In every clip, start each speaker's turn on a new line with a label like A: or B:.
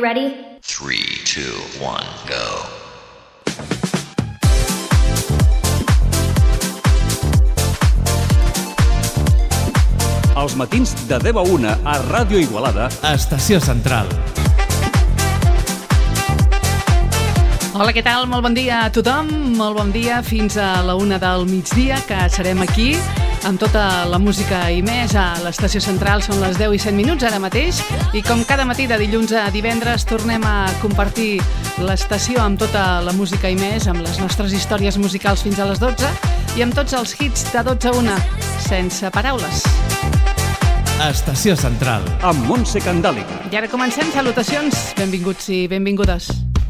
A: ready?
B: 3, 2, 1, go.
C: Els matins de 10 a 1 a Ràdio Igualada.
D: Estació Central.
E: Hola, què tal? Molt bon dia a tothom. Molt bon dia fins a la 1 del migdia, que serem aquí amb tota la música i més a l'Estació Central. Són les 10 i 7 minuts ara mateix i com cada matí de dilluns a divendres tornem a compartir l'estació amb tota la música i més, amb les nostres històries musicals fins a les 12 i amb tots els hits de 12 a 1, sense paraules.
D: Estació Central.
C: Amb Montse Candàliga.
E: I ara comencem. Salutacions, benvinguts i benvingudes.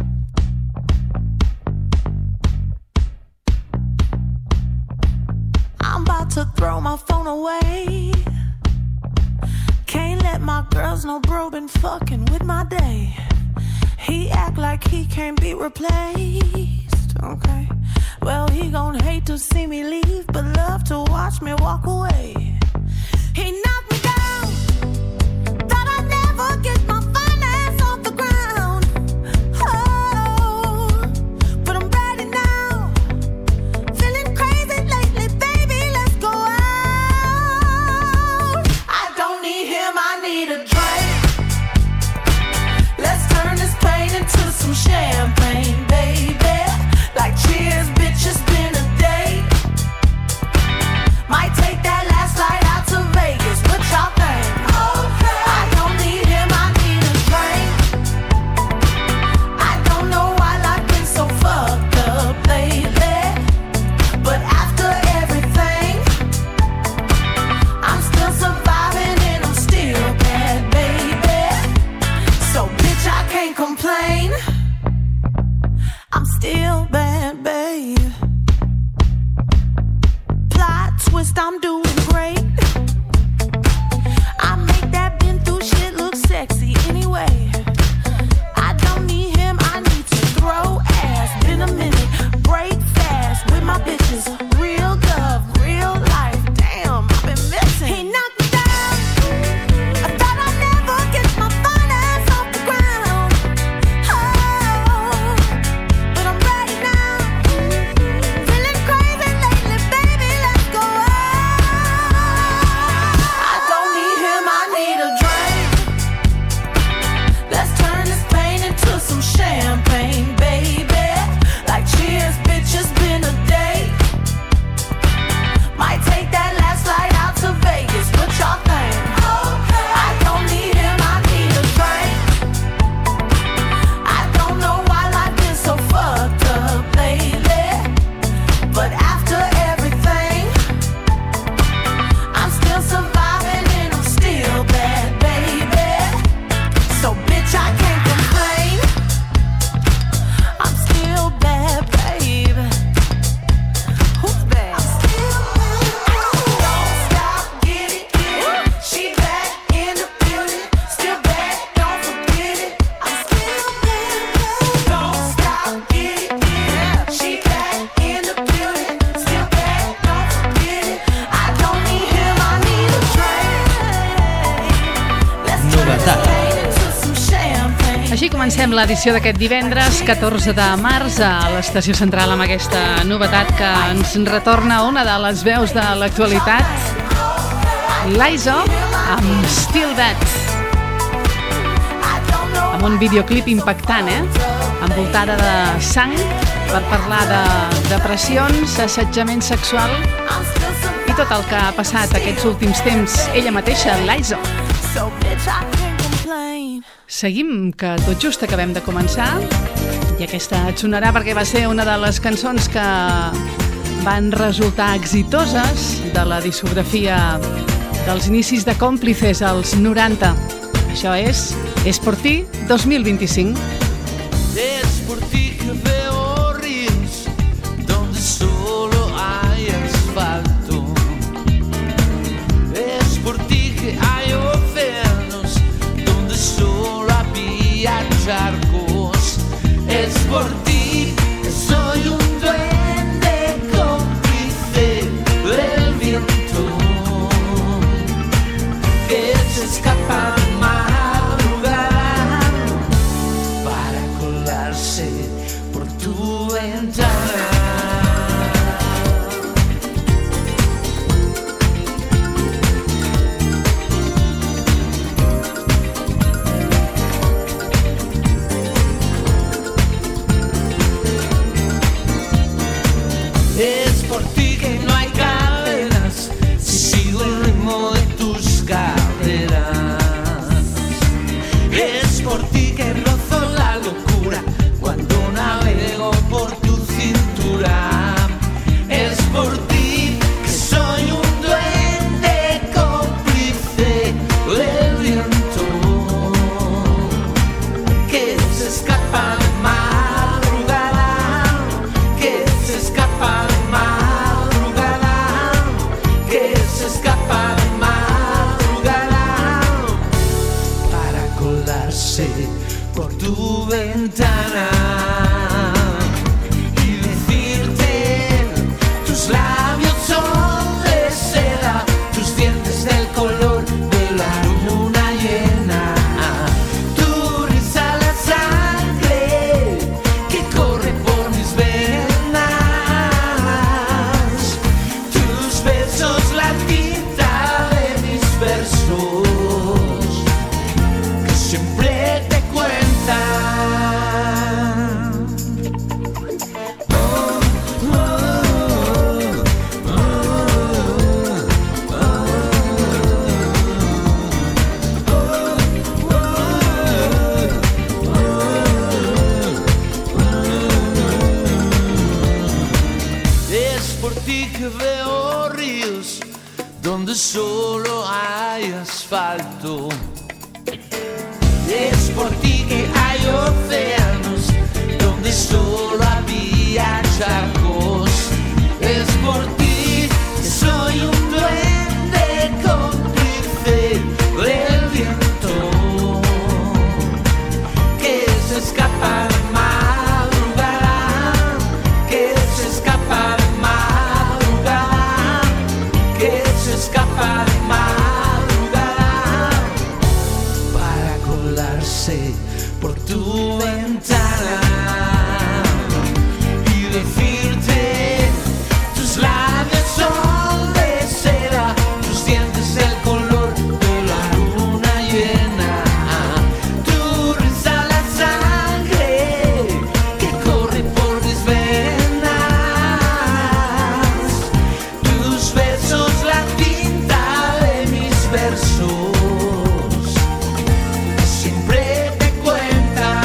F: I'm about to throw my phone away. Can't let my girls know bro been fucking with my day. He act like he can't be replaced. Okay, well he gon' hate to see me leave, but love to watch me walk away. He knocked me down, thought I'd never get my finance off the ground. Oh, but I'm ready now. Feeling crazy lately, baby, let's go out. I don't need him, I need a drink. Let's turn this pain into some champagne, baby. Like cheers, bitch, it's been a day. Might take that last flight out to Vegas, what y'all think? Okay. I don't need him, I need a drink. I don't know why life been so fucked up lately, but after everything, I'm still surviving and I'm still bad, baby. So bitch, I can't complain. I'm still bad, babe. Plot twist, I'm doing great. I make that been through shit look sexy anyway. I don't need him, I need to throw ass. Been a minute, break fast with my bitches. Real love, real life, damn, I've been missing. He knocked me down, I thought I'd never get my finance off the ground. Oh, but I'm ready now. Feeling crazy lately, baby, let's go out. I don't need him, I need a drink. Let's turn this pain into some champagne, baby. Like cheers, bitch, it's been a day. Might take that last flight out to Vegas, what y'all think? I don't need him, I need a drink. I don't know why life been so fucked up lately, but after everything, I'm still surviving and I'm still bad, baby. So bitch, I can't complain. I'm still bad, baby. Who's bad? I'm still bad. Don't stop, get it, get it. She back in the building. Still bad, don't forget it. I'm still bad, baby. Don't stop, get it, get it. She back in the building. Still bad, don't forget it. I don't need him, I need a drink. Let's turn this
D: Novetat.
F: pain into some champagne.
E: Així comencem l'edició d'aquest divendres 14 de març a l'Estació Central amb aquesta novetat que ens retorna una de les veus de l'actualitat, l'Aizo amb Still That, amb un videoclip impactant, envoltada de sang per parlar de depressions, assetjament sexual i tot el que ha passat aquests últims temps ella mateixa, l'Aizo.
F: So bitch, I can't complain.
E: Seguim, que tot just acabem de començar i aquesta et sonarà perquè va ser una de les cançons que van resultar exitoses de la discografia dels inicis de Còmplices als 90. Això és por ti 2025.
G: Es por ti que veo ríos donde solo hay asfalto. Es por ti que hay océanos donde solo había charcos. Es por ti que soy un duende cómplice del viento que se escapa al madrugar. colarse por tu ventana. Es por ti que no hay cadenas, si sigo el ritmo de tus caderas. Es por ti que rozo la locura cuando navego por tu cintura. Es por ti que soy un duende cómplice del viento que se escapa de madrugada, que se escapa de madrugada, que se escapa de madrugada para colarse por tu ventana y decirte: tus labios son de seda, tus dientes del color de la luna llena, tu risa la sangre que corre por mis venas, tus besos la tinta de mis versos que siempre te cuentan. Es por ti que veo ríos donde solo hay asfalto. Es por ti que hay océanos donde solo había charcos. Es por ti que soy un duende cómplice del viento que se escapa de madrugada, que se escapa de madrugada, que se escapa de madrugada para colarse por tu ventana y decirte: tus labios son de seda, tus dientes el color de la luna llena, tu risa la sangre que corre por mis venas, tus besos la tinta de mis versos que siempre te cuentan.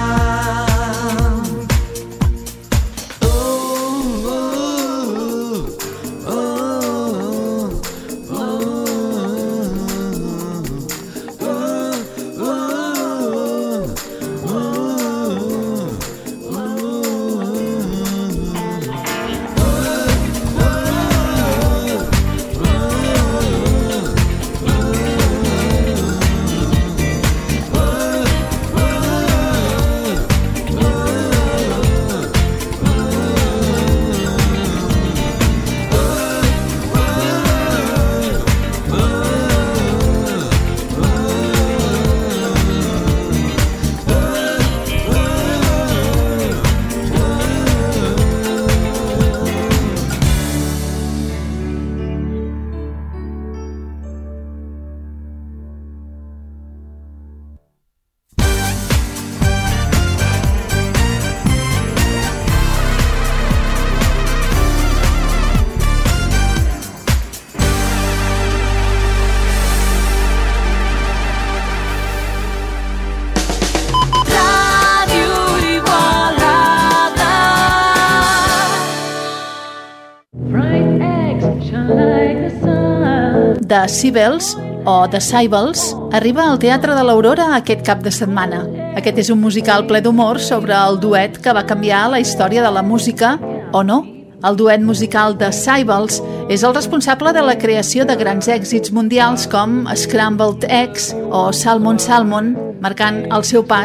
E: de Cybels o The Cybels arriba al Teatre de l'Aurora aquest cap de setmana. Aquest és un musical ple d'humor sobre el duet que va canviar la història de la música, o no? El duet musical de Cybels és el responsable de la creació de grans èxits mundials com Scrambled Eggs o Salmon Salmon, marcant el seu pas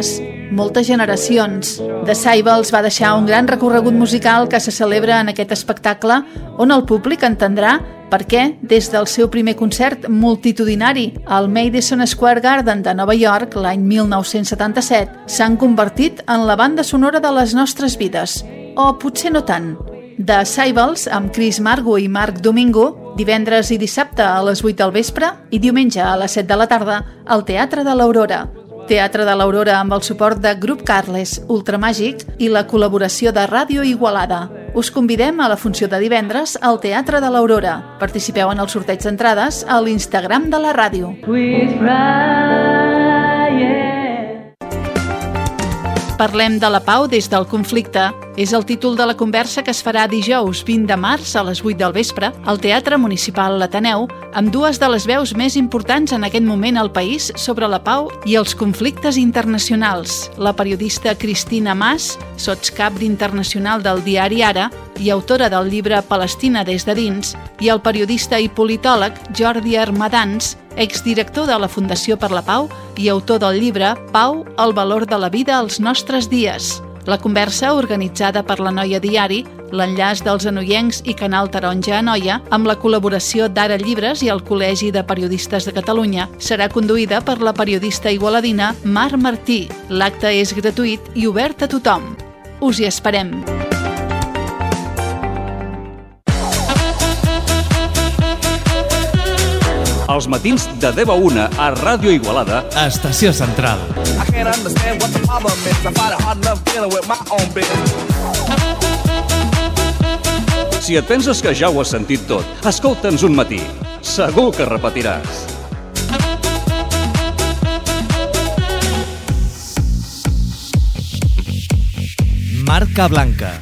A: moltes generacions. The Sybils va deixar un gran recorregut musical que se celebra en aquest espectacle, on el públic entendrà per què, des del seu primer concert multitudinari al Madison Square Garden de Nova York l'any 1977, s'han convertit en la banda sonora de les nostres vides. O potser no tant. The Sybils, amb Chris Margo i Marc Domingo, divendres i dissabte a les 8 del vespre i diumenge a les 7 de la tarda al Teatre de l'Aurora. Teatre de l'Aurora amb el suport de Grup Carles, Ultramàgic i la col·laboració de Ràdio Igualada. Us convidem a la funció de divendres al Teatre de l'Aurora. Participeu en el sorteig d'entrades a l'Instagram de la ràdio. Parlem de la pau des del conflicte. És el títol de la conversa que es farà dijous 20 de març a les 8 del vespre al Teatre Municipal L'Ateneu amb dues de les veus més importants en aquest moment al país sobre la pau i els conflictes internacionals. La periodista Cristina Mas, sotscap d'Internacional del diari Ara i autora del llibre Palestina des de dins, i el periodista i politòleg Jordi Armadans, exdirector de la Fundació per la Pau i autor del llibre Pau, el valor de la vida als nostres dies. La conversa, organitzada per la Noia Diari, l'Enllaç dels Anoiencs i Canal Taronja Anoia, amb la col·laboració d'Ara Llibres i el Col·legi de Periodistes de Catalunya, serà conduïda per la periodista igualadina Mar Martí. L'acte és gratuït i obert a tothom. Us hi esperem.
C: Els matins de 10 a 1 a Ràdio Igualada.
D: Estació Central.
H: I can't understand what the problem is. I find it hard enough dealing with my own business.
C: Si et penses que ja ho has sentit tot, escolta'ns un matí. Segur que repetiràs.
D: Marca Blanca.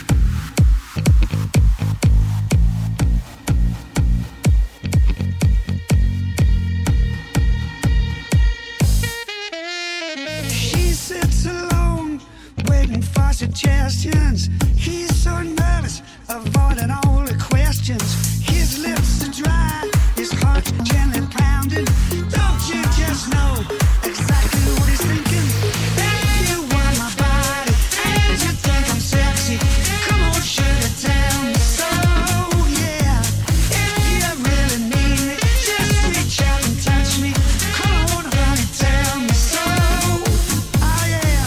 I: Suggestions. He's so nervous, avoiding all the questions. His lips are dry, his heart gently pounding. Don't you just know exactly what he's thinking? If you want my body and you think I'm sexy, come on, sugar, tell me so. Yeah, if you really need me, just reach out and touch me. Come on, honey, tell me so. Oh yeah.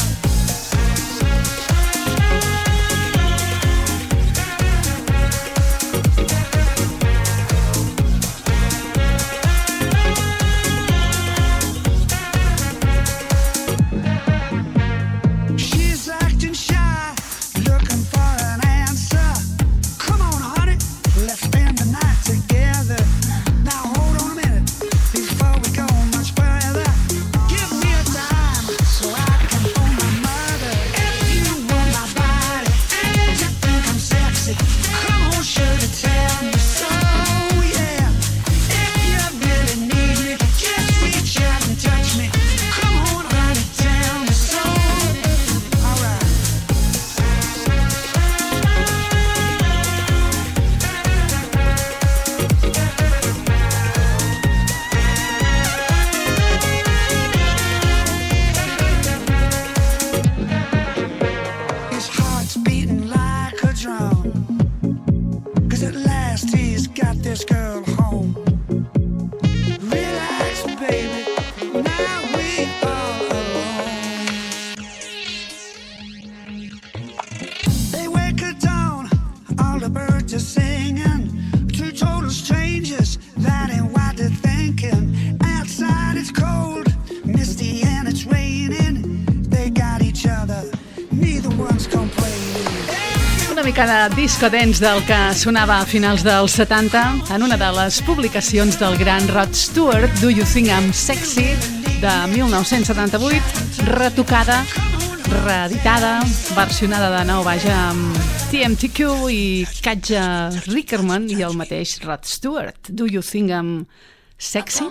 E: Cada disco dance del que sonava a finals dels 70 en una de les publicacions del gran Rod Stewart, Do You Think I'm Sexy, de 1978, retocada, reeditada, versionada de nou, vaja, amb TMTQ i Katja Rickerman i el mateix Rod Stewart. Do You Think I'm Sexy?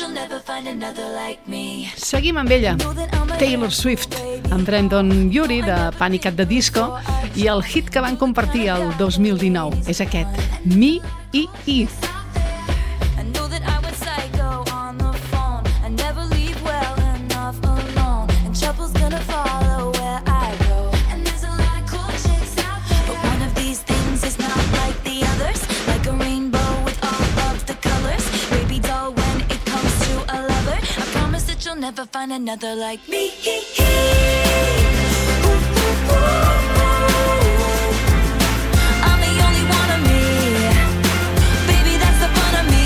E: Seguim amb ella, Taylor Swift, amb Brandon Urie de Panic at the Disco i el hit que van compartir el 2019 és aquest, Me i Eve.
F: Never leave well enough alone, and trouble's gonna follow. another like me. I'm the only one of me. Baby, that's the fun of me.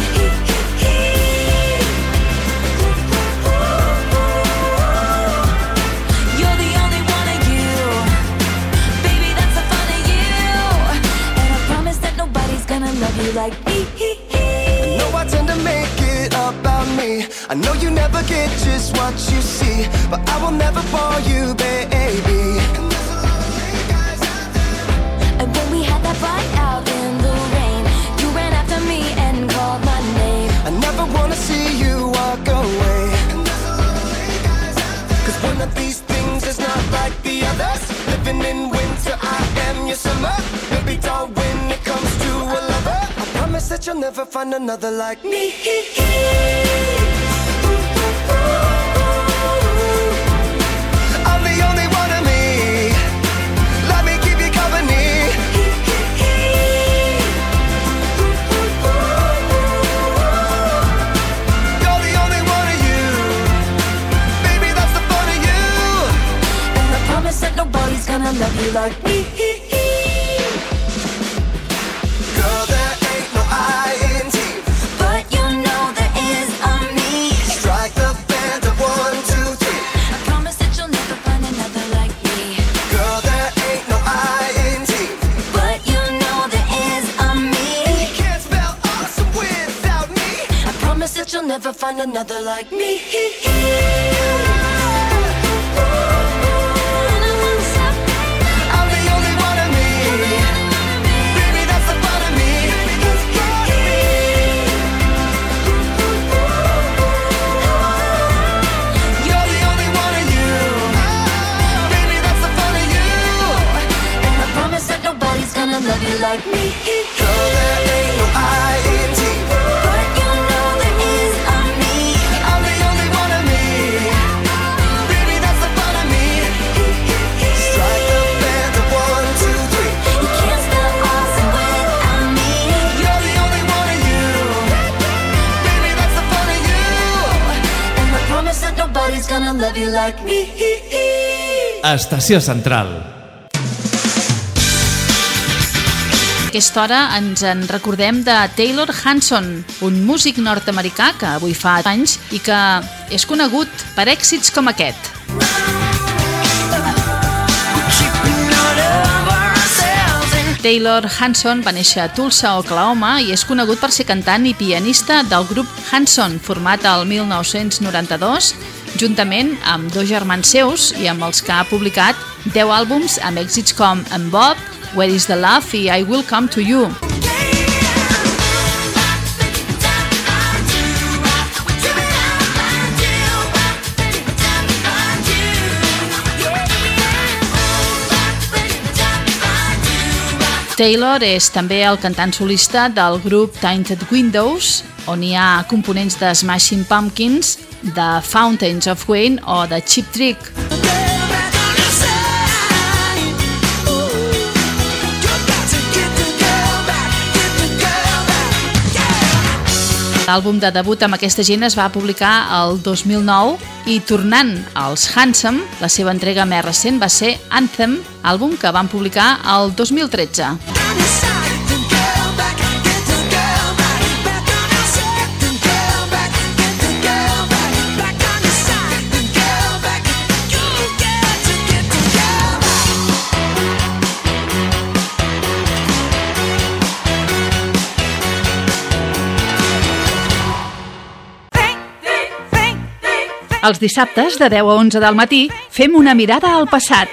F: You're the only one of you. Baby, that's the fun of you. And I promise that nobody's gonna love you like me.
G: I know I tend to make it about me. I know you never get just what you see, but I will never bore you, baby.
F: And when we had that fight out in the rain, you ran after me and called my name.
G: I never wanna see you walk away. Cause one of these things is not like the others. Living in winter, I am your summer. Baby doll, when it comes to a lover, I promise that you'll never find another like me. I'm the only one of me. Let me keep you company. You're the only one of you. Baby, that's the fun of you.
F: And I promise that nobody's gonna love you like me.
G: Girl, there ain't no I in team.
F: But you know there is a me.
G: Strike the band of 1, 2, 3.
F: I promise that you'll never find another like me.
G: Girl, there ain't no I in team.
F: But you know there is a me.
G: You can't spell awesome without me.
F: I promise that you'll never find another like me.
G: I'm the only one of me. Baby, that's the fun of me. You're the only one of you. Baby, that's the fun of you.
F: And I promise that nobody's gonna love you like me.
G: Girl, there ain't no I in team.
F: But you know there is a me.
G: I'm the only one of me. Baby, that's the fun of me. Strike the band of 1, 2, 3.
F: You can't spell awesome without me.
G: You're the only one of you. Baby, that's the fun of you.
F: And I promise that nobody's gonna love you like me.
D: Estació Central.
A: A aquesta hora ens en recordem de Taylor Hanson, un músic nord-americà que avui fa anys i que és conegut per èxits com aquest. Taylor Hanson va néixer a Tulsa, Oklahoma, i és conegut per ser cantant i pianista del grup Hanson, format al 1992, juntament amb dos germans seus i amb els que ha publicat 10 àlbums amb èxits com En Bob, Where is the Love i I Will Come to You. Taylor és també el cantant solista del grup Tainted Windows, on hi ha components de Smashing Pumpkins, de Fountains of Wayne o de Cheap Trick. L'àlbum de debut amb aquesta gent es va publicar el 2009 i tornant als Handsome, la seva entrega més recent va ser Anthem, àlbum que van publicar el 2013. Els dissabtes, de 10 a 11 del matí, fem una mirada al passat.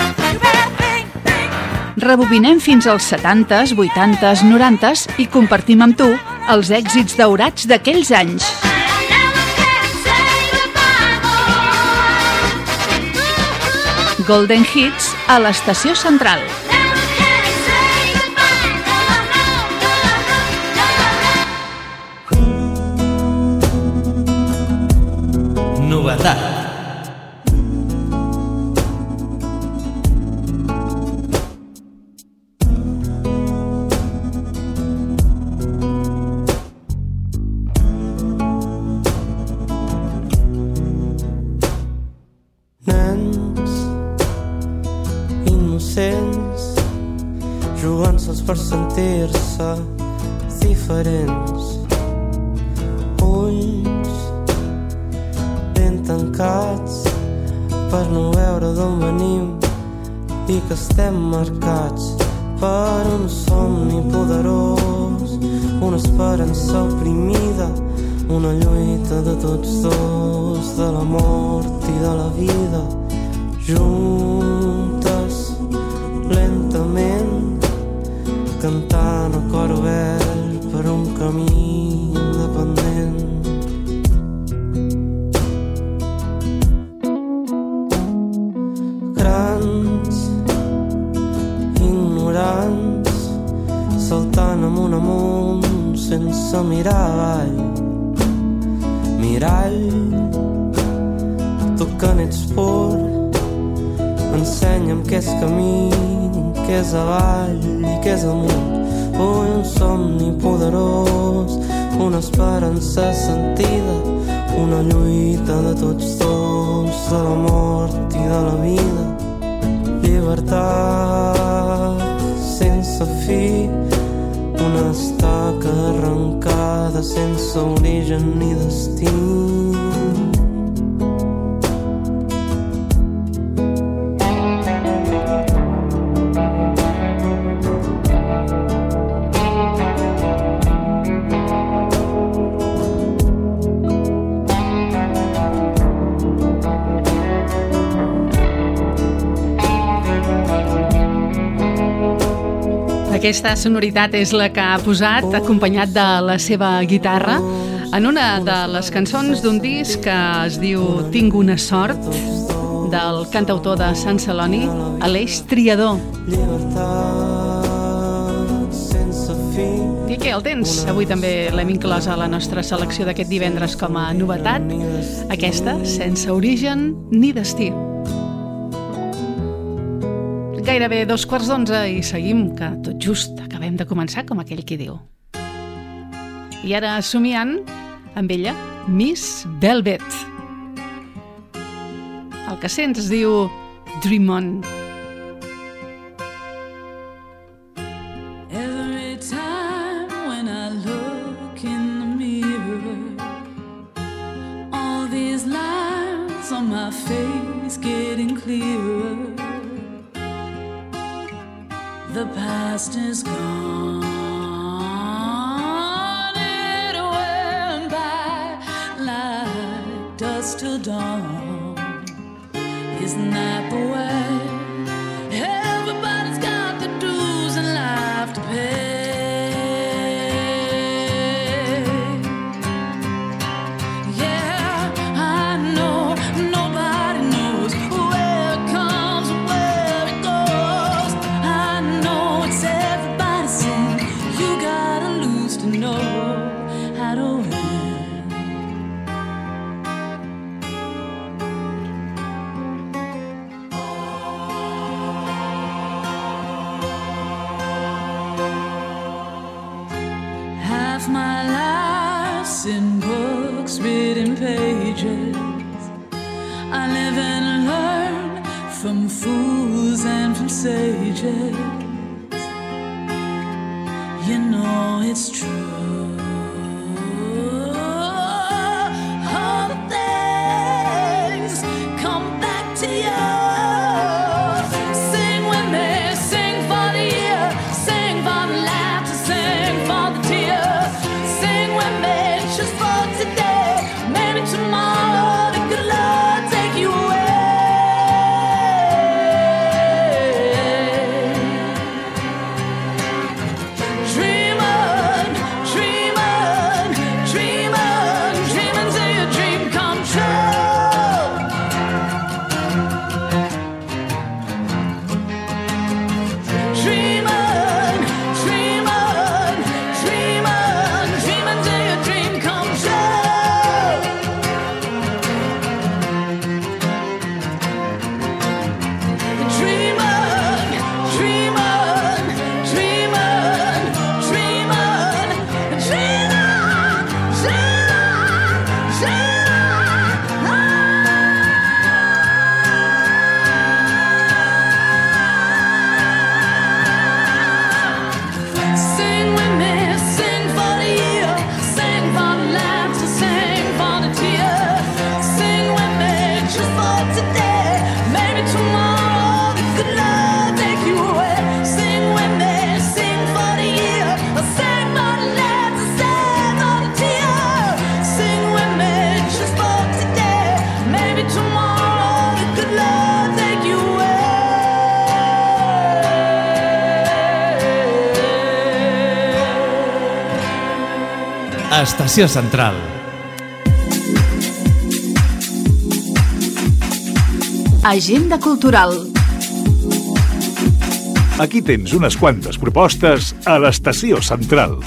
A: Rebobinem fins als 70s, 80s, 90s i compartim amb tu els èxits daurats d'aquells anys. Golden Hits a l'Estació Central.
D: Novetat.
J: innocents, jugant-se'ls per sentir-se diferents. Ulls ben tancats per no veure d'on venim i que estem marcats per un somni poderós, una esperança oprimida, una lluita de tots dos, de la mort i de la vida, juntes, lentament, cantant a cor obert per un camí independent. Grans, ignorants, saltant amunt sense mirar avall. Mirall, tu que n'ets pur, ensenya'm què és camí, què és avall i què és amunt. Vull un somni poderós, una esperança sentida, una lluita de tots dos, de la mort i de la vida. Llibertat sense fi, una estaca arrencada sense origen ni destí.
E: Aquesta sonoritat és la que ha posat, acompanyat de la seva guitarra, en una de les cançons d'un disc que es diu Tinc una sort, del cantautor de Sant Celoni, Aleix Triador. I aquí el tens. Avui també l'hem inclòs a la nostra selecció d'aquest divendres com a novetat, aquesta, Sense origen ni destí. Gairebé 11:15 i seguim, que tot just acabem de començar, com aquell qui diu. I ara somiant amb ella, Miss Velvet. El que sents es diu Dream On.
K: Every time when I look in the mirror, all these lines on my face getting clearer. The past is gone. It went by like dust till dawn. Isn't that the way? Everybody's got the dues in life to pay. Yeah, I know nobody knows where it comes and where it goes. I know it's everybody's sin. You gotta lose to know how to win. Half my life's in books, written pages. I live and learn from fools and from sages. You know it's true. All the things come back to you. Sing with me, sing for the year, sing for the laughter, sing for the tears. Sing with me just for today. Maybe tomorrow the good Lord take you away. Dream on, dream
D: Estació Central.
A: Agenda cultural.
L: Aquí tens unes quantes propostes a l'Estació Central.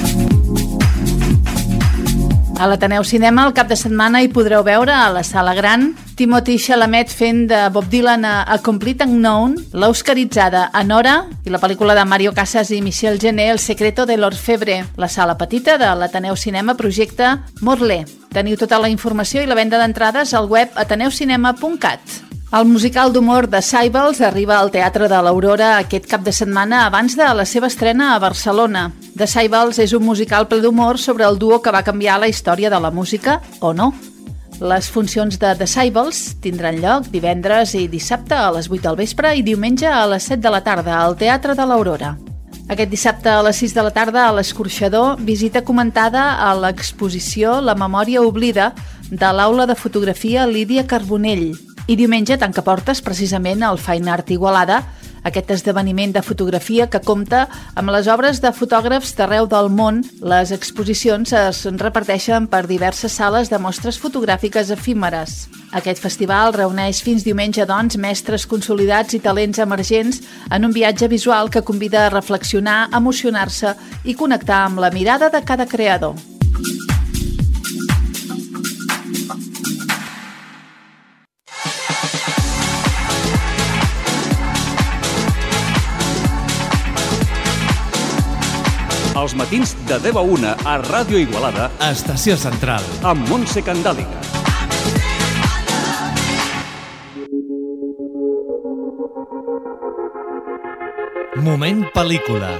A: A l'Ateneu Cinema el cap de setmana hi podreu veure a la Sala Gran Timothée Chalamet fent de Bob Dylan a Complete Unknown, l'oscaritzada Anora i la pel·lícula de Mario Casas i Michel Gené El secreto de l'orfebre. La sala petita de l'Ateneu Cinema projecta Morlé. Teniu tota la informació i la venda d'entrades al web ateneucinema.cat. El musical d'humor de Sybels arriba al Teatre de l'Aurora aquest cap de setmana abans de la seva estrena a Barcelona. The Sybels és un musical ple d'humor sobre el duo que va canviar la història de la música, o no. Les funcions de The Sybels tindran lloc divendres i dissabte a les 8 del vespre i diumenge a les 7 de la tarda al Teatre de l'Aurora. Aquest dissabte a les 6 de la tarda a l'Escorxador, visita comentada a l'exposició La memòria oblida de l'Aula de Fotografia Lídia Carbonell. I diumenge tanca portes precisament al Fine Art Igualada, aquest esdeveniment de fotografia que compta amb les obres de fotògrafs d'arreu del món. Les exposicions es reparteixen per diverses sales de mostres fotogràfiques efímeres. Aquest festival reuneix fins diumenge, doncs, mestres consolidats i talents emergents en un viatge visual que convida a reflexionar, emocionar-se i connectar amb la mirada de cada creador.
C: Els matins de 10 a 1 a Ràdio Igualada,
D: Estació Central.
C: amb Montse Candàliga.
D: Moment pel·lícula.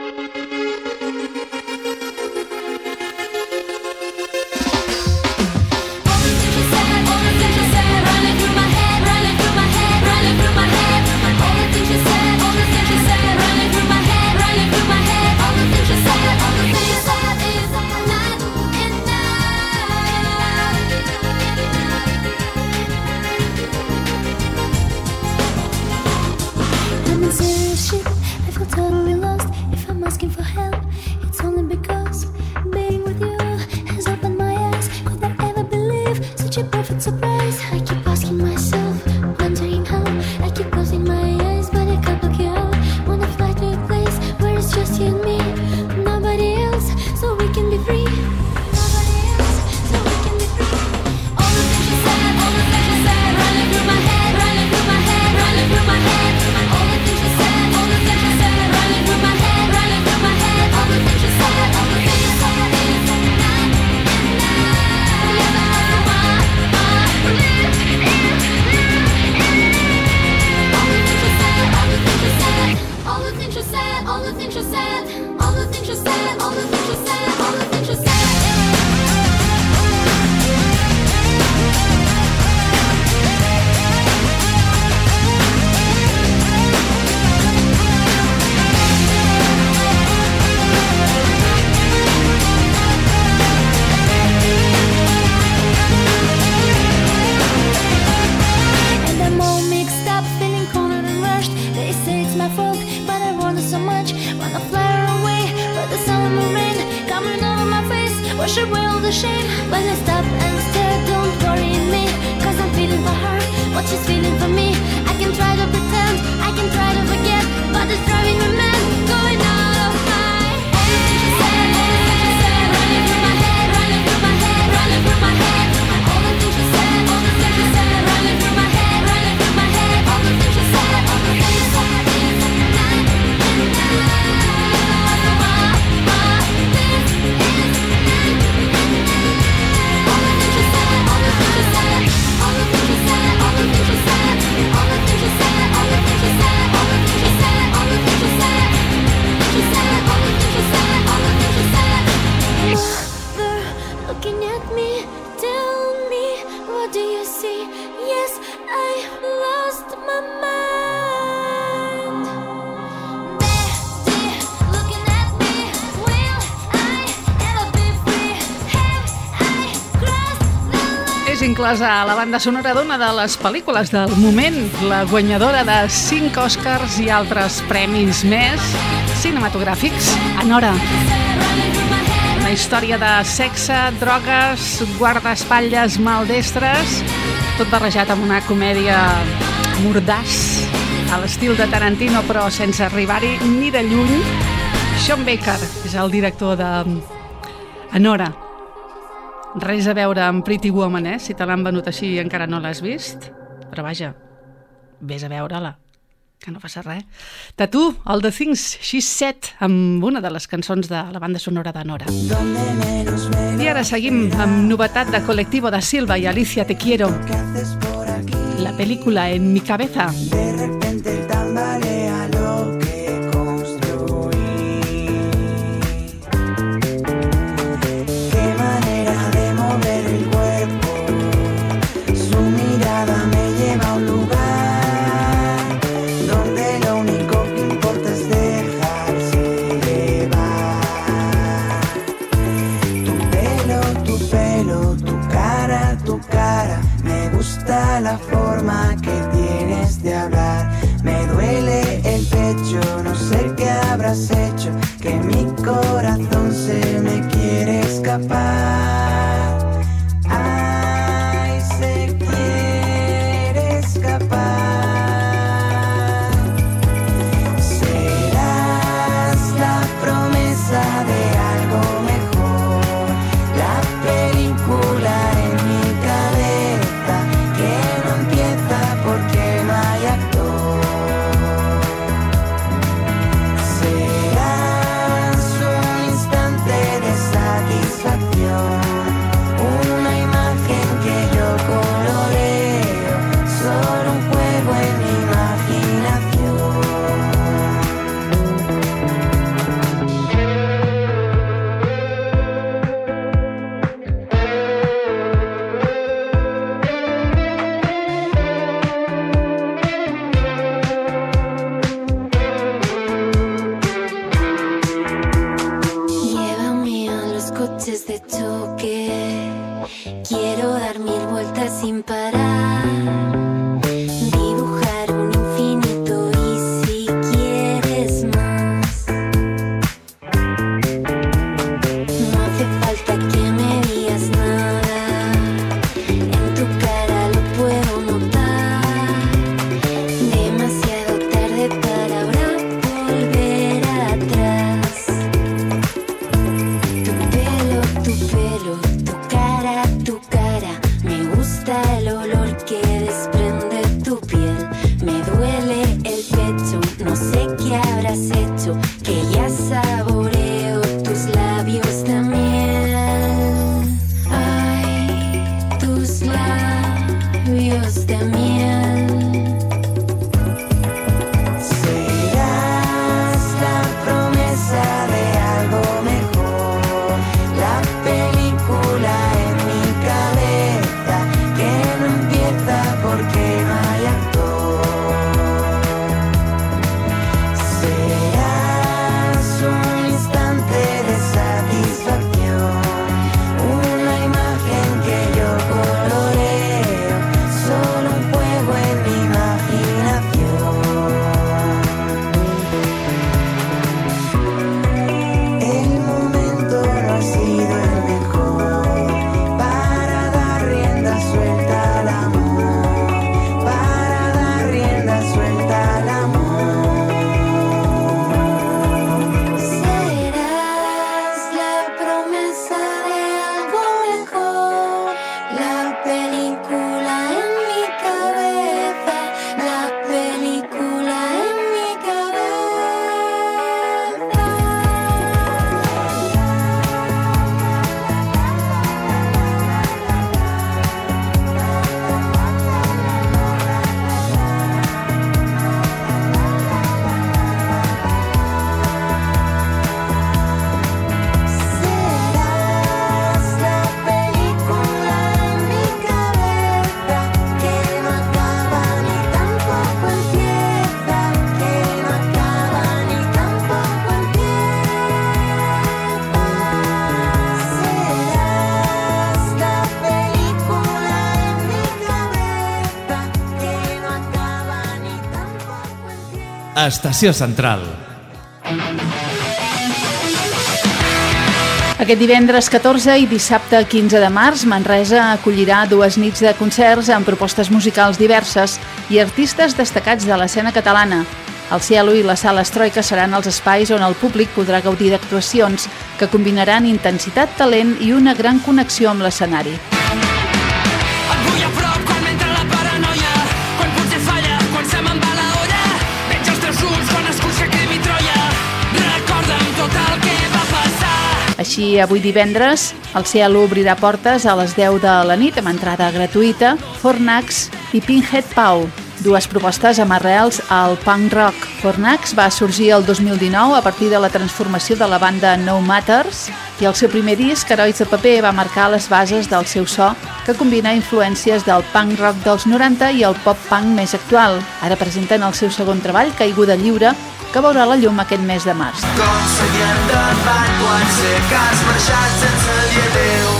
K: I'm in serious shit. I feel totally lost. If I'm asking for help, it's only because being with you has opened my eyes. Could I ever believe such a perfect surprise? I keep asking myself, wondering how. I keep closing my eyes, but I can't look you out. Wanna fly to a place where it's just you and me, nobody else, so we can be free. Nobody else, so we can be free. All the things you said, all the things you said, running through my head, running through my head, running through my head. All the things you said, all the things you said, running through my head, running through my head. All the things you said, all the things you said, is not all the things you said, all the things you said, all the things you said, all the things you said, all the things you said. And I'm all mixed up, feeling cornered and rushed. They say it's my fault, but I wonder so much. Wanna fly away, but the sun and rain coming over my face, wash away all the shame. When I stop and stare, don't worry me, cause I'm feeling for her what she's feeling for me. I can try to pretend, I can try to forget, but it's driving me mad, going out of my head. Running through my head, running through my head, running through my head. All the things you said, all the things you said, running through my head, running through my head. All the things you said, all the things you said, is not looking at me, tell me, what do you see? Yes, I lost my mind. Betty, looking at me, will I ever be free? Have I crossed the line?
E: És inclosa la banda sonora d'una de les pel·lícules del moment, la guanyadora de 5 Oscars i altres premis més cinematogràfics, Anora. Una història de sexe, drogues, guardaespatlles maldestres, tot barrejat amb una comèdia mordaç a l'estil de Tarantino, però sense arribar-hi ni de lluny. Sean Baker és el director de Anora. Res a veure amb Pretty Woman, si te l'han venut així i encara no l'has vist. Però vaja, vés a veure-la, que no passa res. Tatu, All the Things She Said, amb una de les cançons de la banda sonora d'Anora. I ara seguim amb novetat de Colectivo da Silva i Alicia Te Quiero. La pel·lícula En mi cabeza.
M: De repente tambalea lo que construí. Qué manera de mover el cuerpo. Su mirada me lleva a un lugar donde lo único que importa es dejarse llevar. Tu pelo, tu cara. Me gusta la forma que tienes de hablar. Me duele el pecho, no sé qué habrás hecho, que mi corazón se me quiere escapar. Ay, se quiere escapar. Serás la promesa de algo mejor, la película en mi cabeza que no empieza porque no hay actor. Serás un instante de satisfacción, una imagen que yo coloreo, solo un juego en mi imaginación.
N: Llévame a los coches de choque. Quiero dar 1000 vueltas sin parar. Dibujar un infinito y si quieres más. No hace falta que me digas nada. En tu cara lo puedo notar. Demasiado tarde para ahora volver atrás. Tu cara, me gusta el olor que desprende tu piel. Me duele el pecho, no sé qué habrás hecho, que ya saboreo tus labios de miel. Ay, tus labios de miel.
M: Serás la promesa de algo mejor, la película en mi cabeza que no empieza porque no hay actor. Serás un instante de satisfacción, una imagen que yo coloreo, solo un juego en mi imaginación. El momento no ha sido el mejor para dar rienda suelta al amor, para dar rienda suelta al amor.
N: Serás la promesa de algo mejor, la película en mi cabeza, la película en mi
M: Serás la película en mi cabeza que no acaba ni tampoco empieza, que no acaba ni tampoco empieza. Serás la película en mi cabeza que no acaba ni tampoco empieza.
D: Estació Central.
A: Aquest divendres 14 i dissabte 15 de març, Manresa acollirà 2 nits de concerts amb propostes musicals diverses i artistes destacats de l'escena catalana. El Cielo i la Sala Estroika seran els espais on el públic podrà gaudir d'actuacions que combinaran intensitat, talent i una gran connexió amb l'escenari.
G: Et vull a prop quan m'entra la paranoia, quan potser falla, quan se me'n va la olla. Veig els teus ulls quan escucha Crim i Troia. Recorda'm tot el que va passar.
A: Així, avui divendres, el Cielo obrirà portes a les 10 de la nit amb entrada gratuïta, Fornax i Pinhead Pau, 2 propostes amb arrels al punk rock. Fornax va sorgir el 2019 a partir de la transformació de la banda No Matters i el seu primer disc, Herois de paper, va marcar les bases del seu so, que combina influències del punk rock dels 90 i el pop-punk més actual. Ara presenten el seu segon treball, Caiguda lliure, que veurà la llum aquest mes de març.
G: Com seguir endavant quan sé que has marxat sense dir adéu,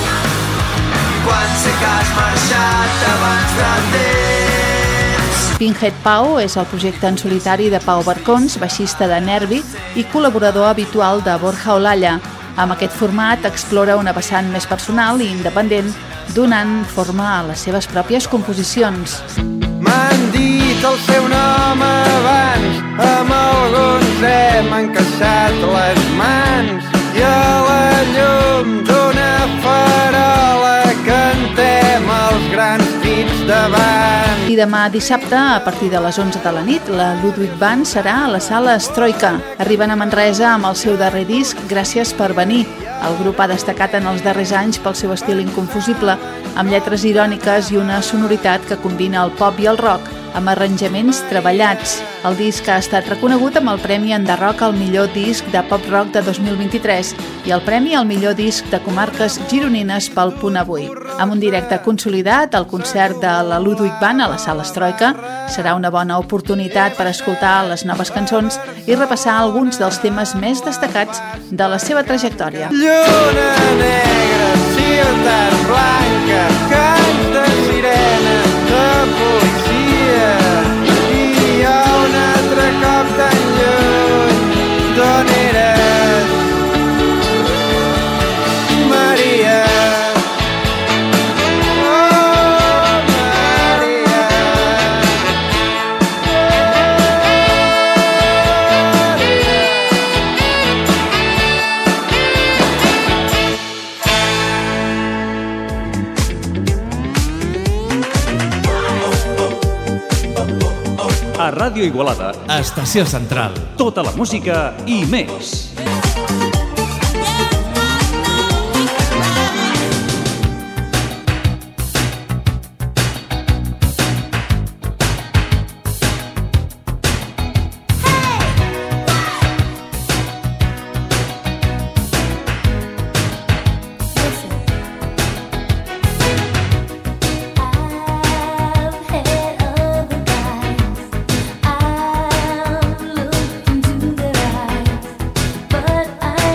G: quan sé que has marxat abans del temps.
A: Pinhead Pau és el projecte en solitari de Pau Barcons, baixista de Nervi i col·laborador habitual de Borja Olalla. Amb aquest format explora una vessant més personal i independent, donant forma a les seves pròpies composicions.
O: M'han dit el seu nom abans, amb alguns hem encaixat les mans i a la llum d'una farola cantem els grans dits davant.
A: I demà dissabte, a partir de les 11 de la nit, la Ludwig Band serà a la Sala Estroika. Arriben a Manresa amb el seu darrer disc, Gràcies per venir. El grup ha destacat en els darrers anys pel seu estil inconfusible, amb lletres iròniques i una sonoritat que combina el pop i el rock, amb arranjaments treballats. El disc ha estat reconegut amb el Premi Enderrock al millor disc de pop-rock de 2023 i el Premi al millor disc de comarques gironines pel Punt Avui. Amb un directe consolidat, el concert de la Ludwig Band a la Sala Estroika serà una bona oportunitat per escoltar les noves cançons i repassar alguns dels temes més destacats de la seva trajectòria.
O: Lluna negra, ciutat blanca, cants de sirenes, de policia, i hi ha un altre cop tan lluny, d'on eres, Maria? Oh, Maria.
C: A Ràdio Igualada,
D: Estació Central.
C: tota la música i més.
N: But I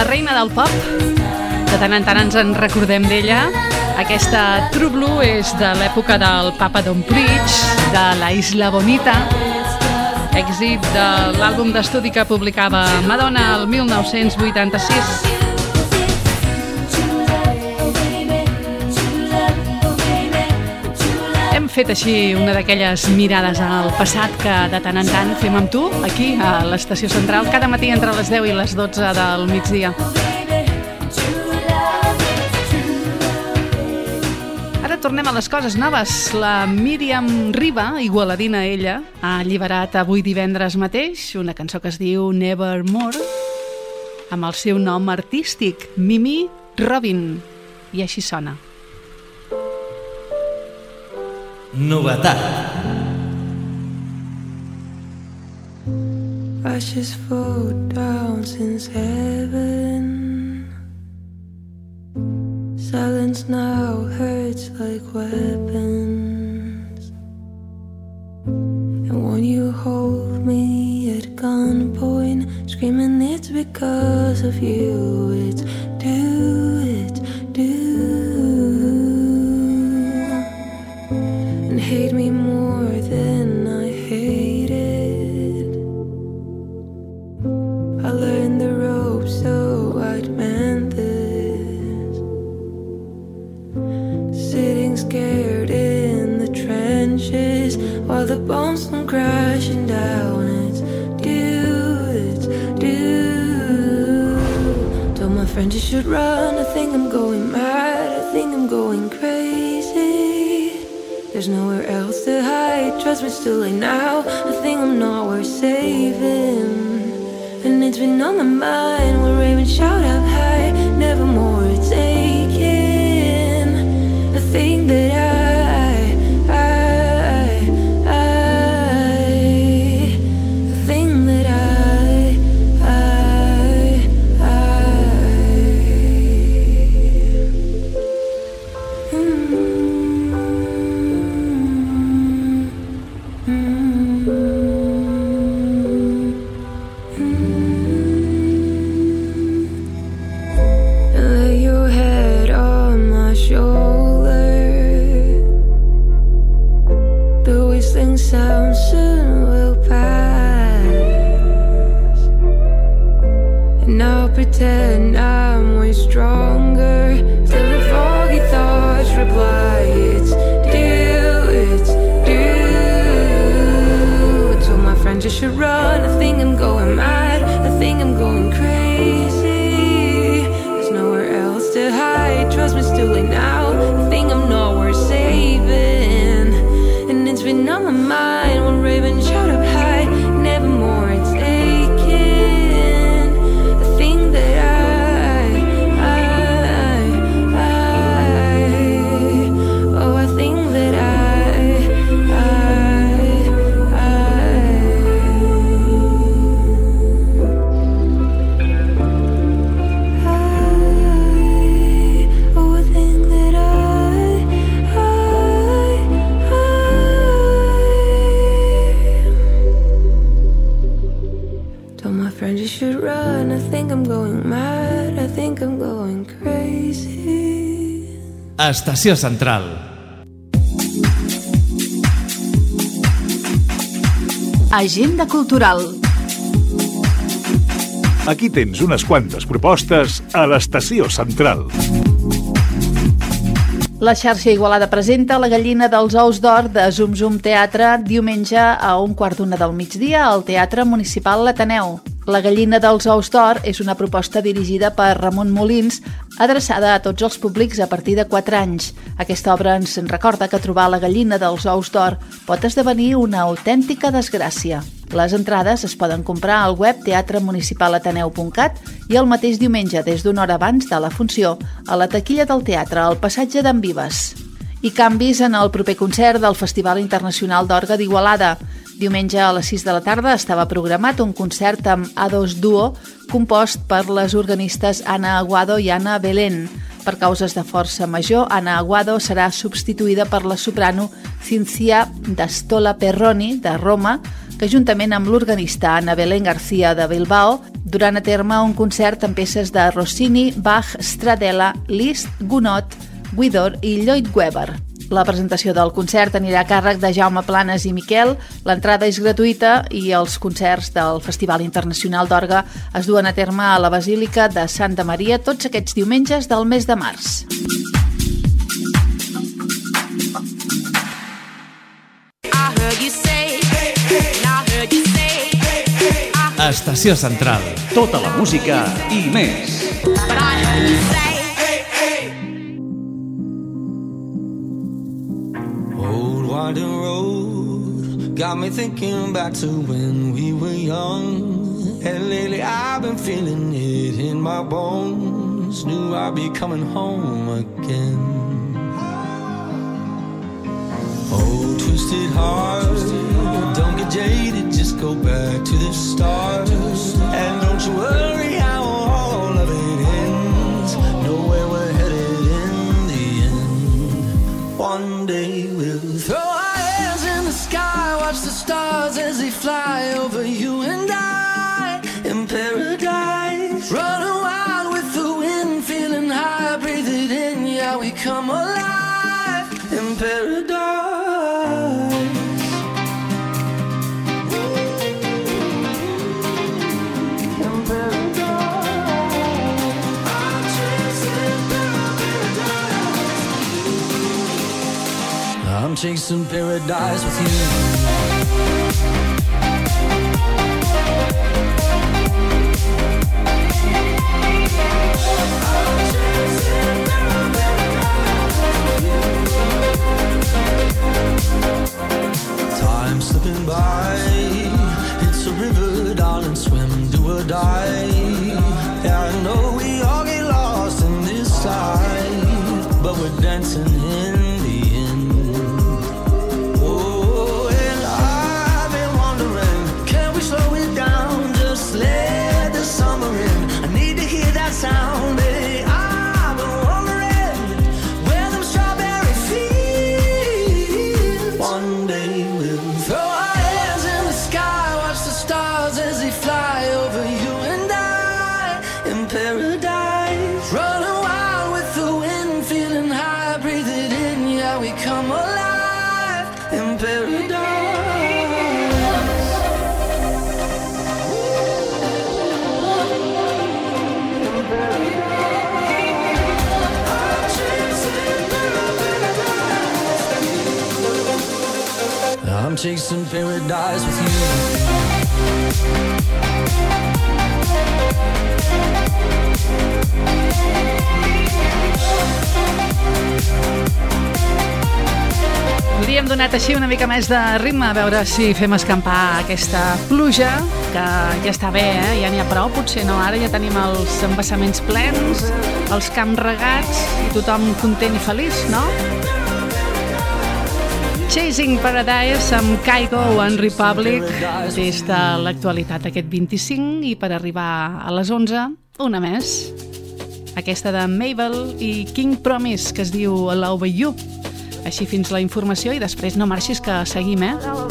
E: La reina del pop, de tant en tant ens en recordem d'ella. Aquesta True Blue és de l'època del Papa Don't Preach, de La Isla Bonita, èxit de l'àlbum d'estudi que publicava Madonna el 1986. Hem fet així una d'aquelles mirades al passat que de tant en tant fem amb tu, aquí a l'Estació Central, cada matí entre les 10 i les 12 del migdia. Ara tornem a les coses noves. La Míriam Riba, igualadina ella, ha alliberat avui divendres mateix una cançó que es diu Nevermore, amb el seu nom artístic, Mimi Robin, i així sona.
D: Novetat.
J: Ashes fall down since heaven. Silence now hurts like weapons. And when you hold me at gunpoint, screaming it's because of you, it's do. And hate me more than I hated. I learned the ropes so I'd mend this. Sitting scared in the trenches while the bombs come crashing down. It's due. Told my friends you should run. I think I'm going mad. I think I'm going crazy. There's nowhere else to hide. Trust me, it's too late now. I think I'm not worth saving. And it's been on my mind. We'll rave and shout up high. Nevermore it's aching. I think that sound soon will pass. And I'll pretend I'm way stronger. Till the foggy thoughts reply, it's due. Told my friends I should run. I think I'm going mad. I think I'm going crazy. There's nowhere else to hide. Trust me, it's too late now. I think I'm not worth saving. And it's been on my mind. One rave and shout up high. Nevermore it's aching. The thing that oh, I think that oh, I think that told my friends you should run. I think I'm going mad. I think I'm going crazy.
D: Estació Central.
A: Agenda cultural.
L: Aquí tens unes quantes propostes a l'Estació Central.
A: La xarxa Igualada presenta La gallina dels ous d'or de Zum Zum Teatre diumenge a 1:15 del migdia al Teatre Municipal l'Ateneu. La gallina dels ous d'or és una proposta dirigida per Ramon Molins, adreçada a tots els públics a partir de 4 anys. Aquesta obra ens recorda que trobar la gallina dels ous d'or pot esdevenir una autèntica desgràcia. Les entrades es poden comprar al web teatremunicipalateneu.cat i el mateix diumenge, des d'una hora abans de la funció, a la taquilla del teatre, al passatge d'en Vives. I canvis en el proper concert del Festival Internacional d'Orgue d'Igualada. Diumenge a les 6 de la tarda estava programat un concert amb A2 Duo compost per les organistes Ana Aguado i Ana Belén. Per causes de força major, Ana Aguado serà substituïda per la soprano Cinzia d'Astola Perroni, de Roma, que juntament amb l'organista Ana Belén García de Bilbao durant a terme un concert amb peces de Rossini, Bach, Stradella, Liszt, Gounod, Widor i Lloyd Webber. La presentació del concert anirà a càrrec de Jaume Planes i Miquel, l'entrada és gratuïta i els concerts del Festival Internacional d'Orgue es duen a terme a la Basílica de Santa Maria tots aquests diumenges del mes de març.
D: Estació Central.
C: Tota la música i més.
G: Old winding road got me thinking back to when we were young. And lately I've been feeling it in my bones. Knew I'd be coming home again. Oh, twisted heart, don't get jaded, just go back to the start. And don't you worry how all of it ends. Know where we're headed in the end. One day we'll throw our hands in the sky, watch the stars as they fly over you and I in paradise. Running wild with the wind, feeling high, breathe it in, yeah, we come alive in paradise. I'm chasing paradise with you. Time slipping by, it's a river, darling, swim, do or die. Yeah, I know we all get lost in this tide, but we're dancing in the end. Oh, and I've been wondering, can we slow it down, just let the summer in? I need to hear that sound, hey, I've been wondering where them strawberry fields. One day we'll throw our hands in the sky, watch the stars as they fly over you and I in paradise. Running wild with the wind, feeling high, breathe it in, yeah, we come alive in paradise. I'm chasing paradise with you.
E: Li hem donat així una mica més de ritme, a veure si fem escampar aquesta pluja, que ja està bé, ja n'hi ha prou, potser no, ara ja tenim els embassaments plens, els camps regats i tothom content i feliç, no? Chasing Paradise amb Kygo and Republic des de l'actualitat aquest 25 i per arribar a les 11, una més. Aquesta de Mabel i King Promise que es diu Love You. Així fins la informació i després no marxis que seguim,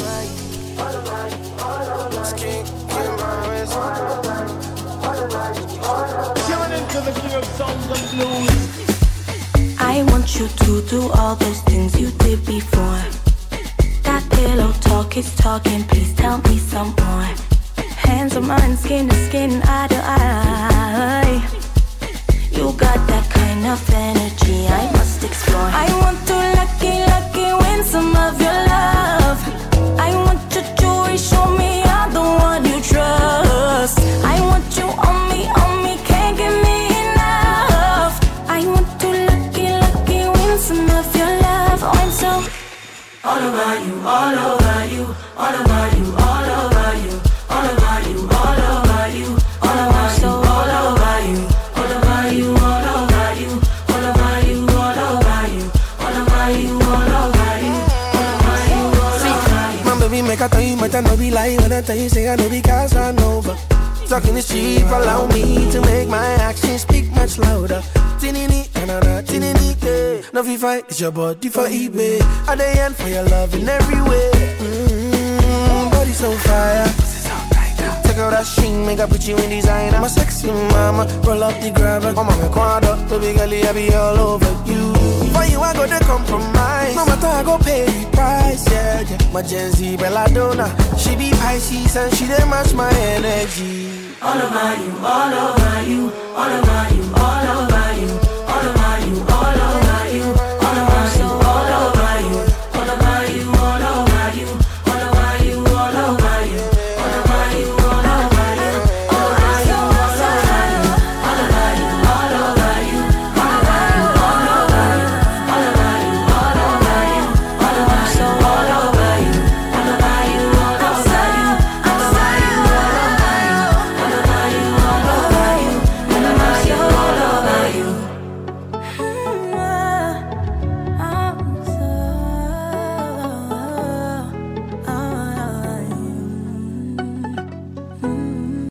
P: I want you to do all those things you did before. That pillow talk is talking, please tell me some more. Hands on mine, skin to skin, eye to eye. You got that kind of energy I must explore. I want to lucky win some of your love. I want your joy, show me I'm the one you trust. I want you on me, can't get me enough. I want to lucky win some of your love. Oh, I'm so all over you, all over you, all over you, all over you, all over you, all over you, all over you, so all over you, all over you, all over you, all over you, all over you, all over you, all over you, all over you.
Q: My baby make I tell you, but I know be lying when I tell you say I know be Casanova. Talking is cheap, allow me to make my actions speak much louder. Tinini, na-na-na, tinini, yeah. No fi fight, it's your body for eBay. I dey end for your love in every way. Body so fire. Take out Sheen, make I put you in design. I'm a sexy mama, roll up the grabber. Mama, me quad up, baby girl, I be all over you. For you, I go to compromise. No matter, I go pay the price, yeah, yeah. My Gen Z Belladonna, she be Pisces and she dey match my energy.
F: All over you, all over you, all over you, all over